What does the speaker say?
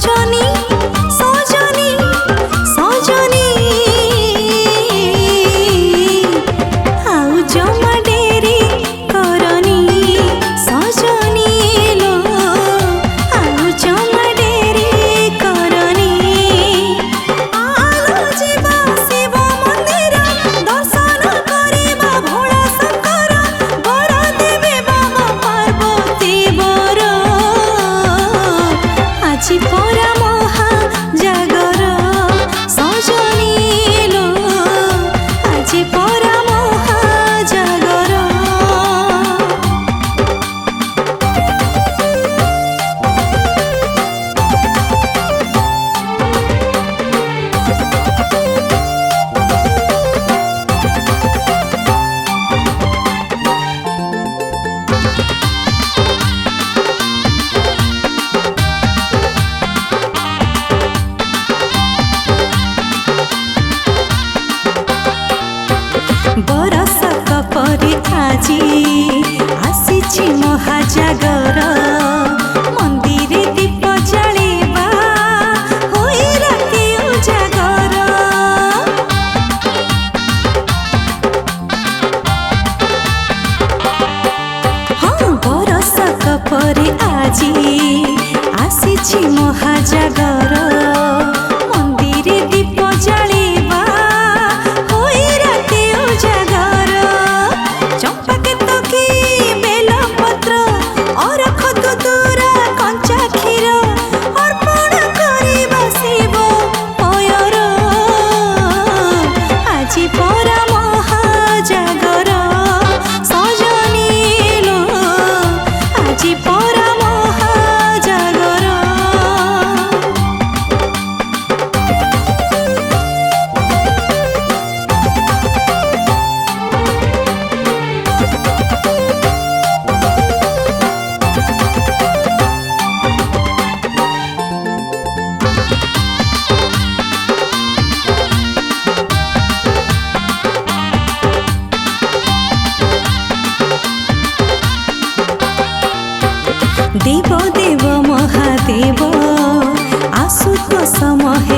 सजनी सजनी सजनी आउ जमा डेरी करनी सजनी लो आउ जमा डेरी करनी आलो जीवा शिव मंदिर दर्शन करिबा भोला शंकर वर देवे बाबा पार्वती वर আজি পরা মহা জাগর সজনী লো আজি পরা মহা জাগর बरसक परि आजी आसीछि महाजागर मंदिरे दीप जळिबा होई राति उजागर हाँ बरसक परि आजी आसीछि महाजागर मंदिरे दीप जळिबा होई राति उजागर चंपा के तकी बेल पत्र और खदुरा कंचा क्षीर अर्पण करिबा शिव पयर আজি परा महाजागर सजनी लो আজি परा महाजागर देव देव महादेव आसुतोष महेश